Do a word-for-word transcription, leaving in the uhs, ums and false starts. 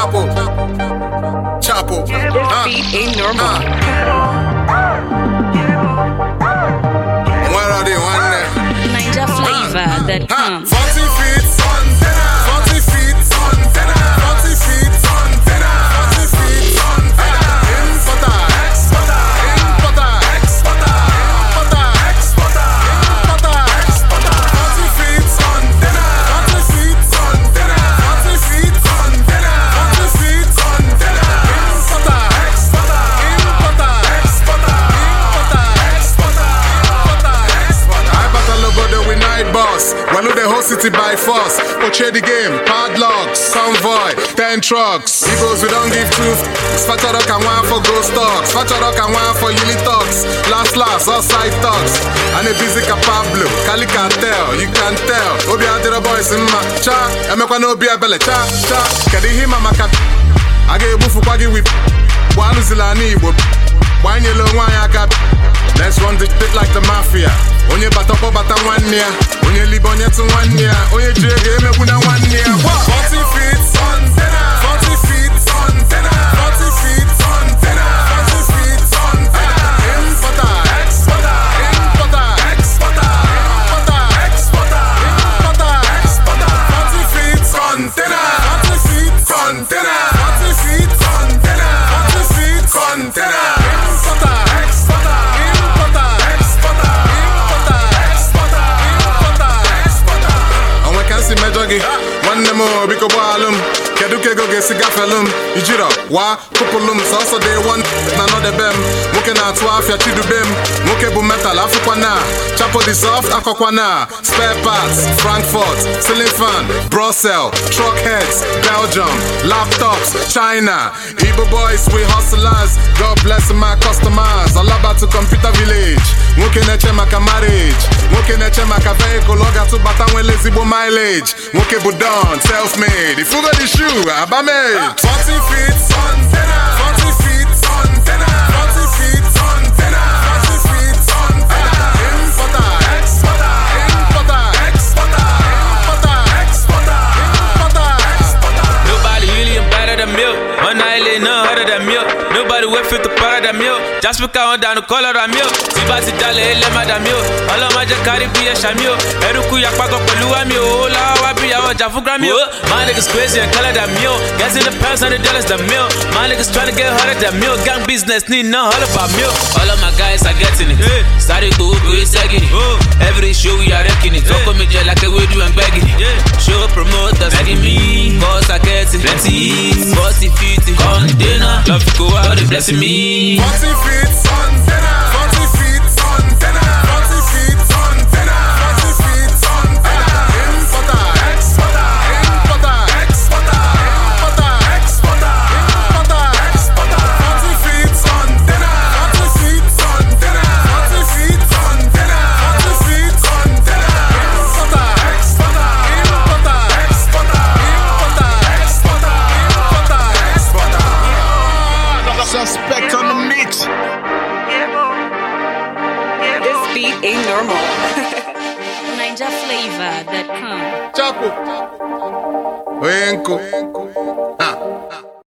Chapo, Chapo. This beat ain't normal. Where are they? One there. Niger flavor that comes. Forty feet, forty feet, forty feet, forty feet. Importer, exporter, importer, exporter, importer, exporter, importer, exporter. Forty feet, forty feet, forty feet, forty feet. Importer, exporter, importer, exporter, importer, exporter, importer, exporter. I battle over the we night boss. When the whole city by force. Portray the game, padlocks, convoy, ten trucks. Egos we don't give truth. Spatcha rock and one for ghost talks. Spatcha rock and one for yili talks. Last last, all side talks. And a busy Pablo, Cali cartel, you can tell. Obi Adira boys in ma cha. Emekwa no be a belle cha cha. Kedi hima maka. Age bufu kwagi whip. Wanu zilani ibo. Wanyelo wanyaka. Let's run the shit like the mafia. Onye batapo bata one year. Onye libonye to one year. Onye jege me una one year. Forty feet, forty feet, forty feet, forty feet. Importer, exporter, importer, exporter, importer, exporter, importer, exporter. Forty feet, container, forty feet, container, forty feet, container, forty feet, container. Importer, exporter. One more, biko balum. Keduke go get cigar felum. Ijira, wa, kupulum. So they want na no de bem. Muke na twa afya chidu bem. Muke bu metal afukwana. Chapo the soft akokwana. Spare parts, Frankfurt, ceiling fan, Brussels, truck heads, Belgium, laptops, China. Igbo boys, we hustlers. God bless my customers. All about to computer village. Muke neche maka marriage. Muke neche maka vehicle. Loga to batanwe lazy bo mileage. Muke budon, self-made. If you got the shoe, abame. Forty feet, forty feet, forty feet, forty feet. Importer, exporter, importer, exporter, importer, exporter, importer, exporter. Nobody really better than milk. One night lay none harder than milk. Nobody will fit the part of that milk. Just because I want down the color of milk. Sibasi dale ele madamio. All of my jakari be a shamio. Eruku yakpago pelua mio. Ola wabi awa jafu gramio. My niggas crazy and color that milk. Guess in the pounds hundred dollars the milk. My niggas tryna get harder than milk. Gang business need no all about milk. All of my guys are getting it. Started go go is second it. Every show we are wrecking it. Talk me just like a way do and begging it. Show promoters begging me. Cause I get it. Plenty. Forty feet. Container. Love to go out and blessing me. Forty feet, forty feet, forty feet, forty feet. Importer, exporter, importer, exporter, importer, exporter, importer, exporter. Forty feet, forty feet, forty feet, forty feet. Importer, exporter, importer, exporter, importer, exporter, importer, exporter. Suspect on the mix. This beat ain't normal. Niger flavor that comes. Chapo. Wenko.